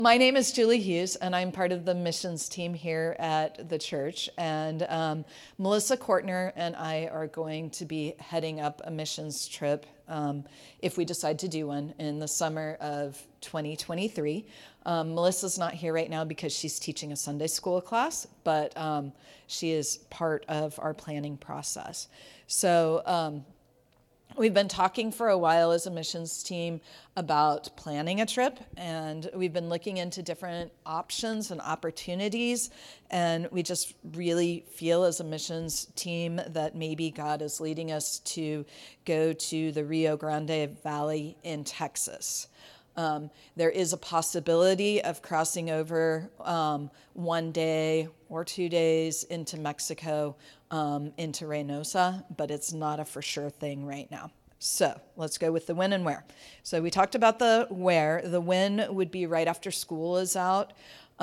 My name is Julie Hughes, and I'm part of the missions team here at the church. And Melissa Kortner and I are going to be heading up a missions trip if we decide to do one in the summer of 2023. Melissa's not here right now because she's teaching a Sunday school class, but she is part of our planning process. So we've been talking for a while as a missions team about planning a trip, and we've been looking into different options and opportunities, and we just really feel as a missions team that maybe God is leading us to go to the Rio Grande Valley in Texas. There is a possibility of crossing over 1 day or 2 days into Mexico, into Reynosa, but it's not a for sure thing right now. So let's go with the when and where. So we talked about the where. The when would be right after school is out.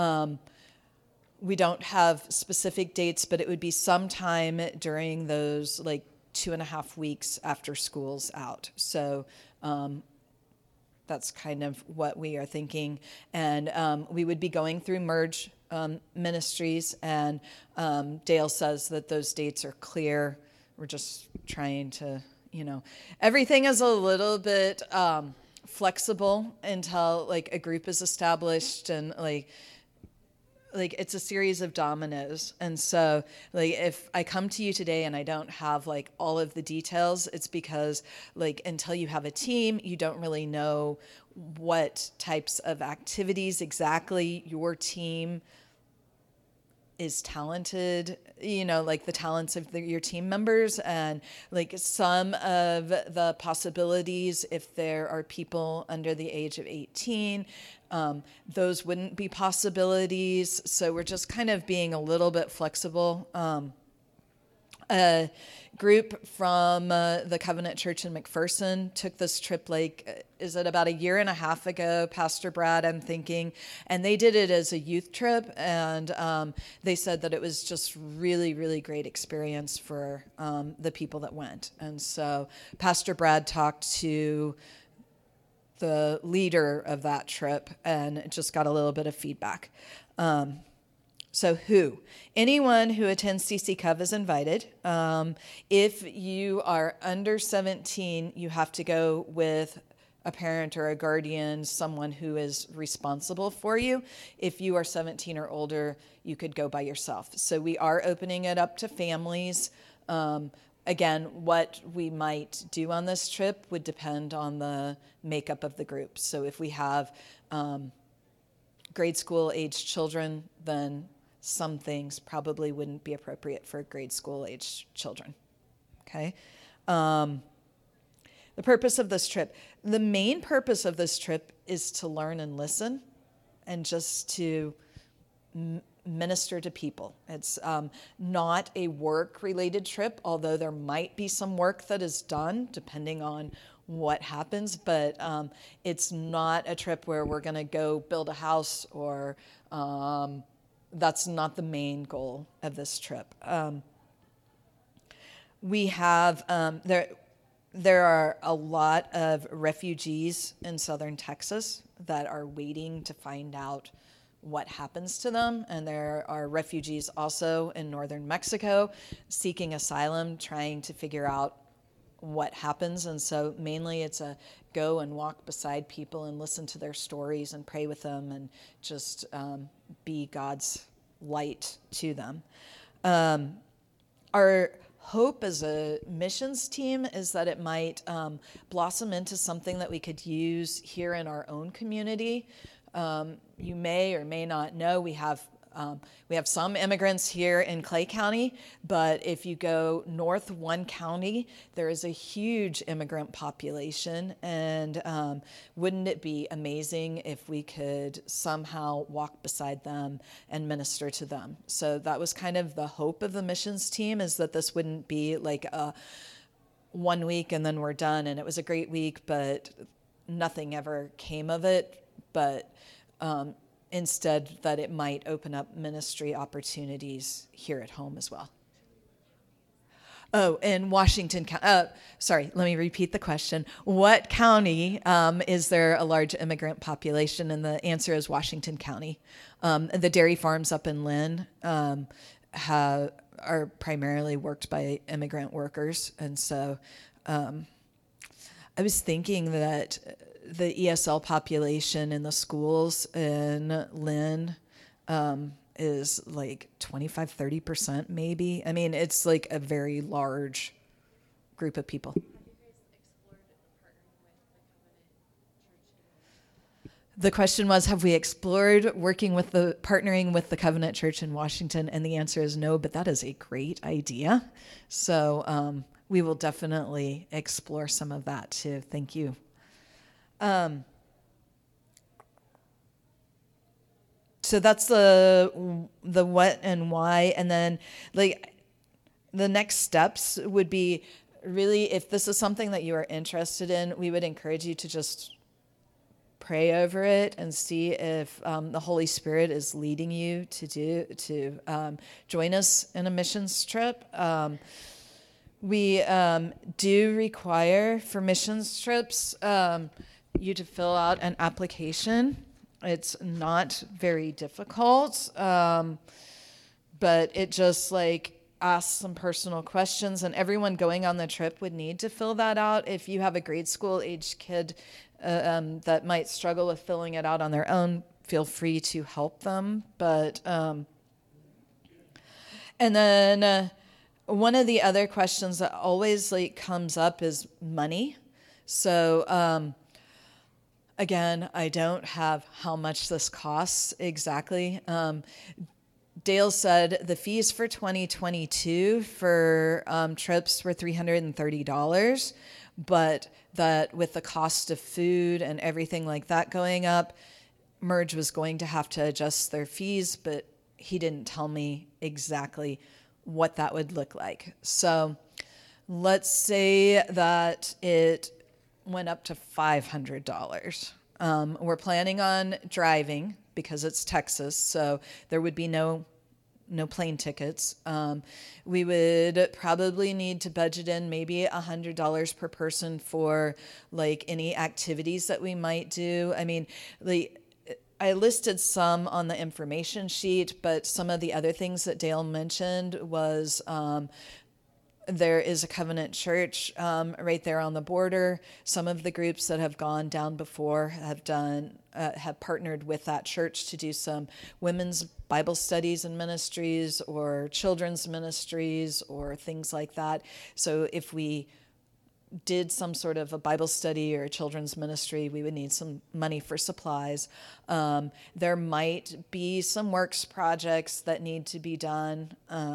We don't have specific dates, but it would be sometime during those like 2.5 weeks after school's out. So that's kind of what we are thinking. And we would be going through Merge Ministries, and Dale says that those dates are clear. We're just trying to, everything is a little bit flexible until like a group is established, and like it's a series of dominoes. And so like if I come to you today and I don't have like all of the details, it's because like until you have a team, you don't really know what types of activities exactly your team is talented, like the talents of your team members, and like some of the possibilities, if there are people under the age of 18, those wouldn't be possibilities. So we're just kind of being a little bit flexible. A group from the Covenant Church in McPherson took this trip is it about 1.5 years ago, Pastor Brad, I'm thinking, and they did it as a youth trip, and they said that it was just really, really great experience for the people that went. And so Pastor Brad talked to the leader of that trip and just got a little bit of feedback. So who? Anyone who attends CC Cov is invited. If you are under 17, you have to go with a parent or a guardian, someone who is responsible for you. If you are 17 or older, you could go by yourself. So we are opening it up to families. Again, what we might do on this trip would depend on the makeup of the group. So if we have grade school age children, then some things probably wouldn't be appropriate for grade school age children. Okay. The purpose of this trip. The main purpose of this trip is to learn and listen and just to minister to people. It's not a work-related trip, although there might be some work that is done depending on what happens, but it's not a trip where we're going to go build a house, or that's not the main goal of this trip. We have, there are a lot of refugees in southern Texas that are waiting to find out what happens to them. And there are refugees also in northern Mexico seeking asylum, trying to figure out what happens. And so mainly it's a go and walk beside people and listen to their stories and pray with them and just be God's light to them. Our hope as a missions team is that it might blossom into something that we could use here in our own community. You may or may not know we have some immigrants here in Clay County, but if you go north 1 county, there is a huge immigrant population, and wouldn't it be amazing if we could somehow walk beside them and minister to them? So that was kind of the hope of the missions team, is that this wouldn't be like a 1 week and then we're done, and it was a great week, but nothing ever came of it. But instead that it might open up ministry opportunities here at home as well. Oh, in Washington County. Sorry, let me repeat the question. What county is there a large immigrant population? And the answer is Washington County. The dairy farms up in Lynn are primarily worked by immigrant workers. And so I was thinking that the ESL population in the schools in Lynn is like 25-30% maybe. I mean, it's like a very large group of people. Have you guys explored partnering with the Covenant Church? The question was, have we explored partnering with the Covenant Church in Washington? And the answer is no, but that is a great idea. So we will definitely explore some of that too. Thank you. So that's the what and why, and then like the next steps would be really, if this is something that you are interested in, we would encourage you to just pray over it and see if the Holy Spirit is leading you to join us in a missions trip. We do require for missions trips you to fill out an application. It's not very difficult, but it just like asks some personal questions, and everyone going on the trip would need to fill that out. If you have a grade school age kid that might struggle with filling it out on their own, feel free to help them. But and then one of the other questions that always like comes up is money. So again, I don't have how much this costs exactly. Dale said the fees for 2022 for trips were $330, but that with the cost of food and everything like that going up, Merge was going to have to adjust their fees, but he didn't tell me exactly what that would look like. So let's say that it went up to $500. We're planning on driving because it's Texas, so there would be no plane tickets. We would probably need to budget in maybe $100 per person for like any activities that we might do. I mean, I listed some on the information sheet, but some of the other things that Dale mentioned was there is a Covenant Church right there on the border. Some of the groups that have gone down before have partnered with that church to do some women's Bible studies and ministries or children's ministries or things like that. So if we did some sort of a Bible study or a children's ministry, we would need some money for supplies. There might be some works projects that need to be done,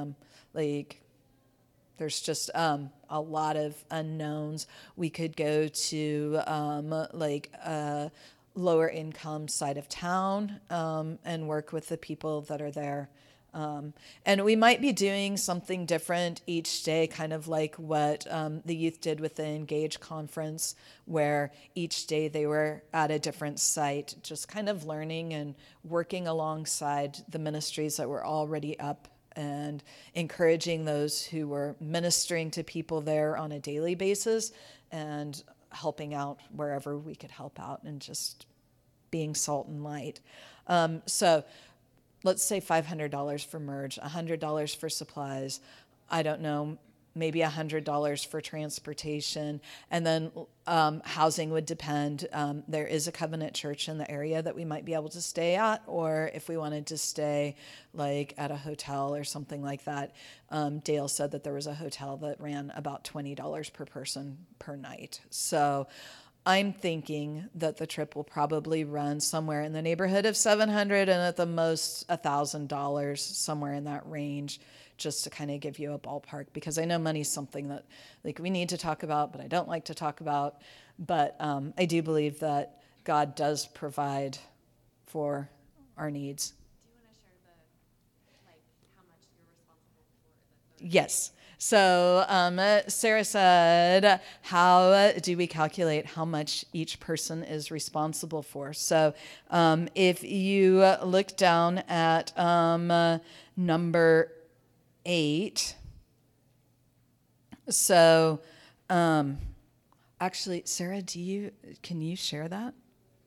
there's just a lot of unknowns. We could go to a lower income side of town and work with the people that are there. And we might be doing something different each day, kind of like what the youth did with the Engage conference, where each day they were at a different site, just kind of learning and working alongside the ministries that were already up and encouraging those who were ministering to people there on a daily basis and helping out wherever we could help out and just being salt and light. So let's say $500 for Merge, $100 for supplies, I don't know, maybe $100 for transportation, and then housing would depend. There is a Covenant Church in the area that we might be able to stay at, or if we wanted to stay like at a hotel or something like that. Dale said that there was a hotel that ran about $20 per person per night. So I'm thinking that the trip will probably run somewhere in the neighborhood of $700 and at the most $1,000, somewhere in that range, just to kind of give you a ballpark, because I know money's something that like we need to talk about, but I don't like to talk about. But I do believe that God does provide for our needs. Do you want to share how much you're responsible for? Yes. So Sarah said, how do we calculate how much each person is responsible for? So if you look down at number 8, So, actually, Sarah, can you share that?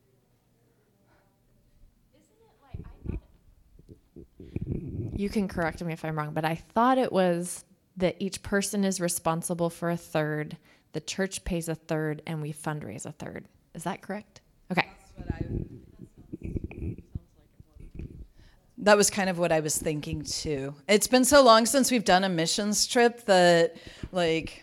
You can correct me if I'm wrong, but I thought it was that each person is responsible for a third, the church pays a third, and we fundraise a third. Is that correct? Okay. That was kind of what I was thinking too. It's been so long since we've done a missions trip that, like,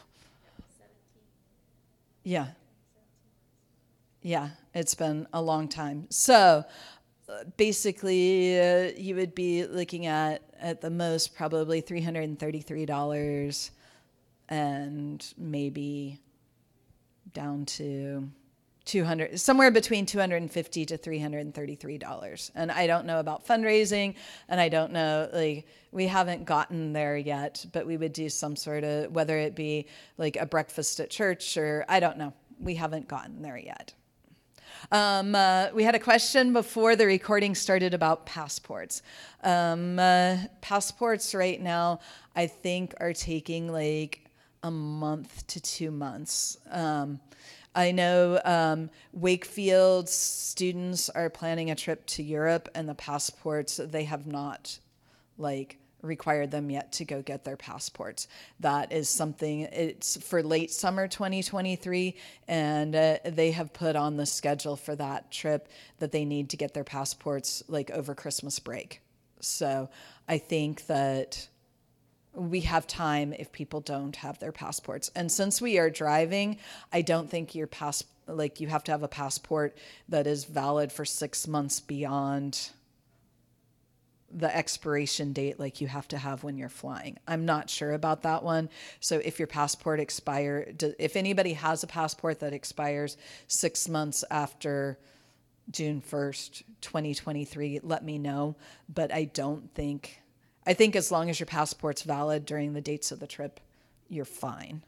yeah. Yeah, it's been a long time. So basically, you would be looking at the most probably $333 and maybe down to 200, somewhere between $250 to $333. And I don't know about fundraising, and I don't know, like, we haven't gotten there yet, but we would do some sort of, whether it be like a breakfast at church or I don't know. We haven't gotten there yet. We had a question before the recording started about passports. Passports right now, I think, are taking like a month to 2 months. I know Wakefield students are planning a trip to Europe, and the passports, they have not required them yet to go get their passports. That is something, it's for late summer 2023, and they have put on the schedule for that trip that they need to get their passports over Christmas break. So I think that we have time if people don't have their passports. And since we are driving, I don't think you have to have a passport that is valid for 6 months beyond the expiration date like you have to have when you're flying. I'm not sure about that one. So if your passport if anybody has a passport that expires 6 months after June 1st, 2023, let me know. But I think as long as your passport's valid during the dates of the trip, you're fine.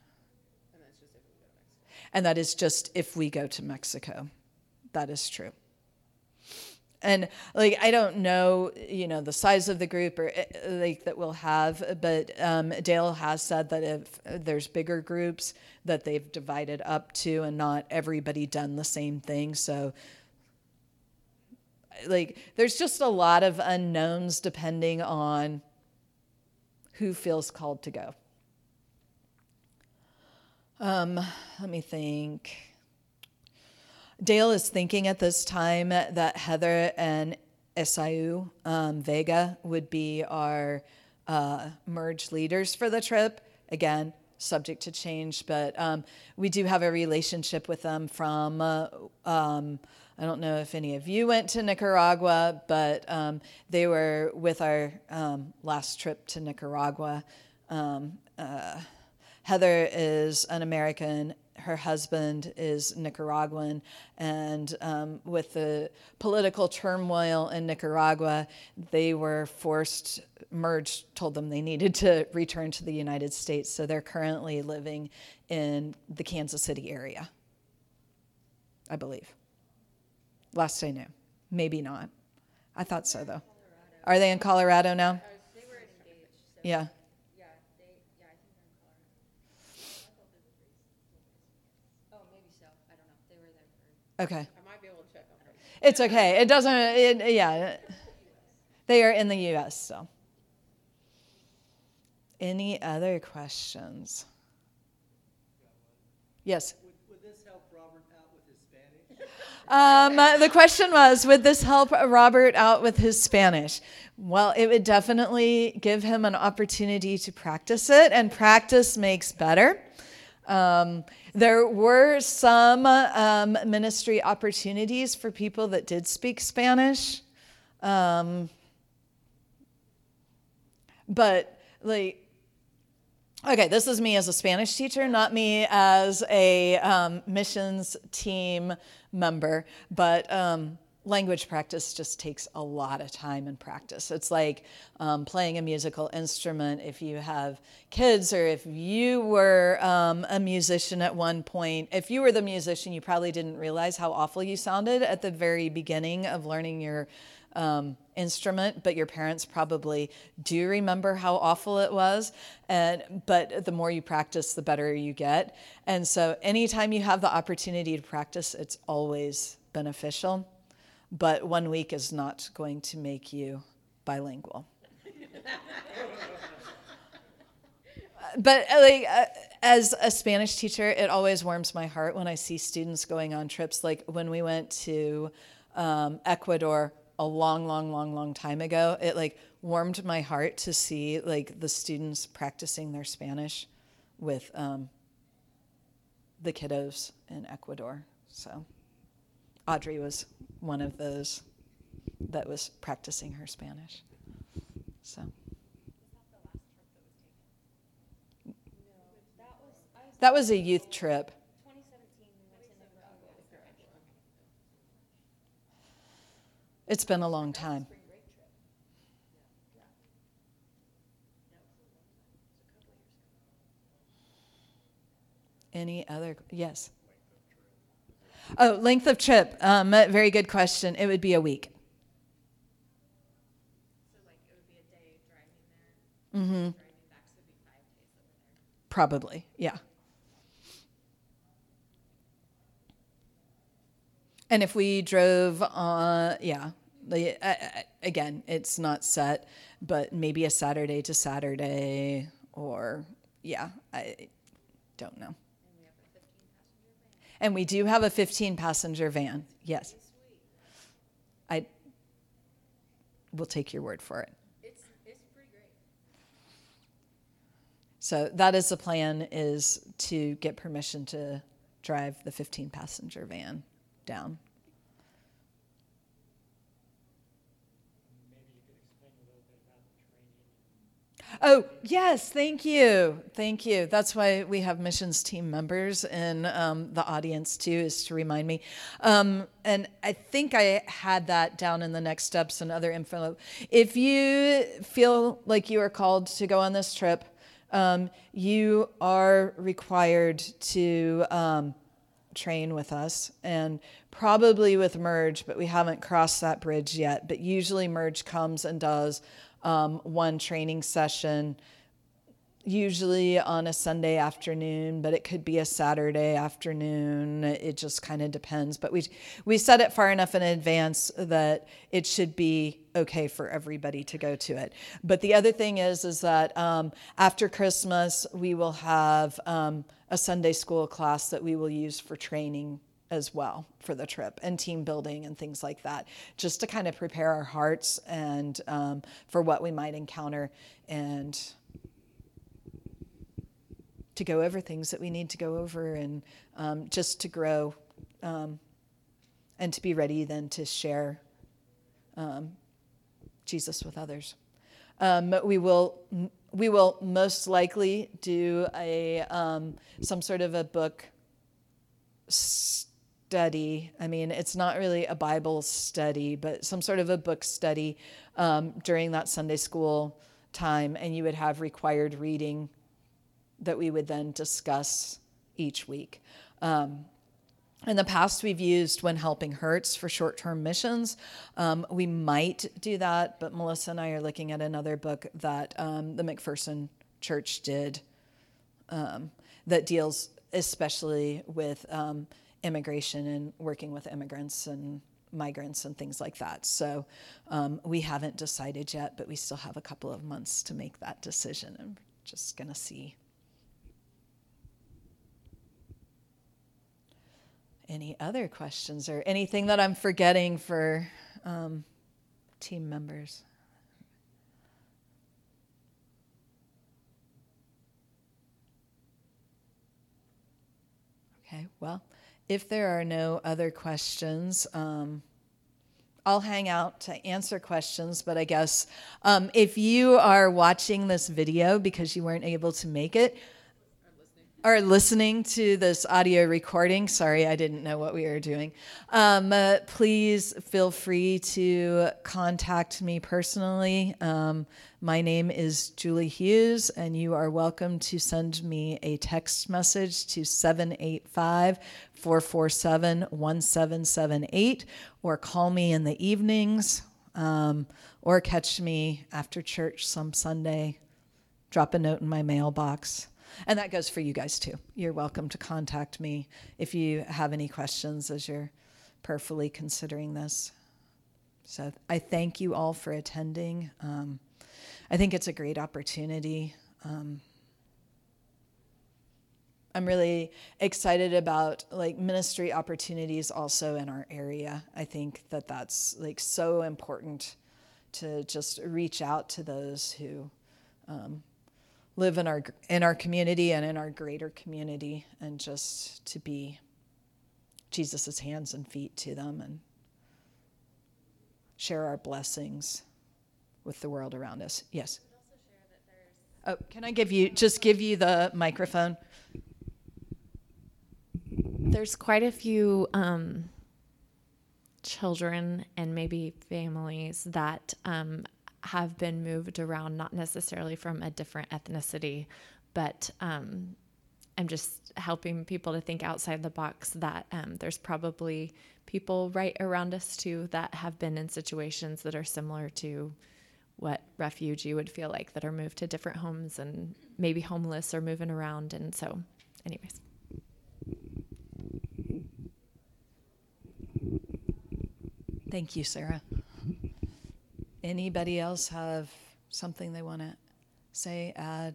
And that is just if we go to Mexico. That is true. And I don't know, the size of the group or that we'll have, but Dale has said that if there's bigger groups that they've divided up to and not everybody done the same thing. So there's just a lot of unknowns depending on who feels called to go. Let me think. Dale is thinking at this time that Heather and Esau Vega would be our merge leaders for the trip. Again, subject to change, but we do have a relationship with them from, I don't know if any of you went to Nicaragua, but they were with our last trip to Nicaragua. Heather is an American. Her husband is Nicaraguan, and with the political turmoil in Nicaragua, they were Merge told them they needed to return to the United States, so they're currently living in the Kansas City area, I believe. Last I knew. Maybe not. I thought so, though. Are they in Colorado now? They were engaged. So yeah. Yeah, I think they're in Colorado. Oh, maybe so. I don't know. They were there for. Okay. I might be able to check on them. It's okay. It doesn't. Yeah. They are in the U.S. So. Any other questions? Yes. Would this help Robert out with his Spanish? The question was, would this help Robert out with his Spanish? Well, it would definitely give him an opportunity to practice it, and practice makes better. There were some ministry opportunities for people that did speak Spanish. But okay, this is me as a Spanish teacher, not me as a missions team member, but language practice just takes a lot of time and practice. It's like playing a musical instrument. If you have kids, or if you were a musician at one point, if you were the musician, you probably didn't realize how awful you sounded at the very beginning of learning your instrument, but your parents probably do remember how awful it was. But the more you practice, the better you get. And so anytime you have the opportunity to practice, it's always beneficial. But 1 week is not going to make you bilingual. But as a Spanish teacher, it always warms my heart when I see students going on trips. Like when we went to Ecuador a long time ago, it like warmed my heart to see like the students practicing their Spanish with the kiddos in Ecuador. So Audrey was one of those that was practicing her Spanish. So. That was a youth trip. 2017, we went to Nicaragua. It's been a long time. Any other? Yes. Oh, length of trip. Very good question. It would be a week. So like it would be a day driving there. Driving back, so it'd be 5 days over there. Probably, yeah. And if we drove on, again, it's not set, but maybe a Saturday to Saturday, or, I don't know. And we do have a 15-passenger van, yes. I will take your word for it. It's pretty great. So that is the plan, is to get permission to drive the 15-passenger van down. Maybe you could explain a little bit about the training. Oh, yes, thank you. Thank you. That's why we have missions team members in the audience, too, is to remind me. And I think I had that down in the next steps and other info. If you feel like you are called to go on this trip, you are required to train with us, and probably with Merge, but we haven't crossed that bridge yet. But usually Merge comes and does one training session, usually on a Sunday afternoon, but it could be a Saturday afternoon. It just kind of depends. But we set it far enough in advance that it should be okay for everybody to go to it. But the other thing is that after Christmas, we will have a Sunday school class that we will use for training as well for the trip, and team building and things like that, just to kind of prepare our hearts and for what we might encounter, and to go over things that we need to go over, and just to grow and to be ready then to share Jesus with others. We will most likely do a some sort of a book study. I mean, it's not really a Bible study, but some sort of a book study during that Sunday school time, and you would have required reading that we would then discuss each week. In the past, we've used When Helping Hurts for short-term missions. We might do that, but Melissa and I are looking at another book that the McPherson Church did that deals especially with immigration and working with immigrants and migrants and things like that. So we haven't decided yet, but we still have a couple of months to make that decision, and we're just going to see. Any other questions or anything that I'm forgetting for team members? Okay, well, if there are no other questions, I'll hang out to answer questions, but I guess if you are watching this video because you weren't able to make it, or listening to this audio recording, sorry, I didn't know what we were doing, please feel free to contact me personally. My name is Julie Hughes, and you are welcome to send me a text message to 785-447-1778, or call me in the evenings or catch me after church some Sunday, drop a note in my mailbox. And that goes for you guys too. You're welcome to contact me if you have any questions as you're prayerfully considering this. So I thank you all for attending. I think it's a great opportunity. I'm really excited about like ministry opportunities also in our area. I think that that's like so important to just reach out to those who live in our community and in our greater community, and just to be Jesus's hands and feet to them and share our blessings with the world around us. Yes. Oh, can I give you the microphone? There's quite a few children and maybe families that have been moved around, not necessarily from a different ethnicity, but I'm just helping people to think outside the box that there's probably people right around us too that have been in situations that are similar to what refugee would feel like, that are moved to different homes and maybe homeless or moving around. And so anyways. Thank you, Sarah. Anybody else have something they want to say, add?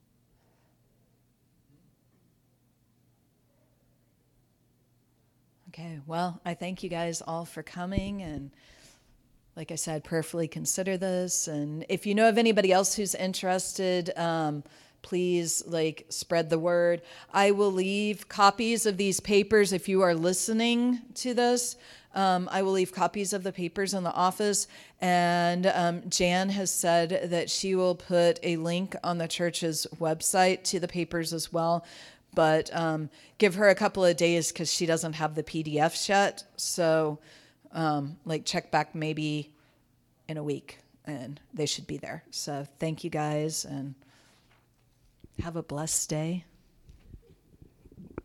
Okay, well, I thank you guys all for coming, and like I said, prayerfully consider this. And if you know of anybody else who's interested, please spread the word. I will leave copies of these papers if you are listening to this. I will leave copies of the papers in the office, and Jan has said that she will put a link on the church's website to the papers as well, but give her a couple of days because she doesn't have the PDFs yet, so check back maybe in a week and they should be there. So thank you guys, and have a blessed day.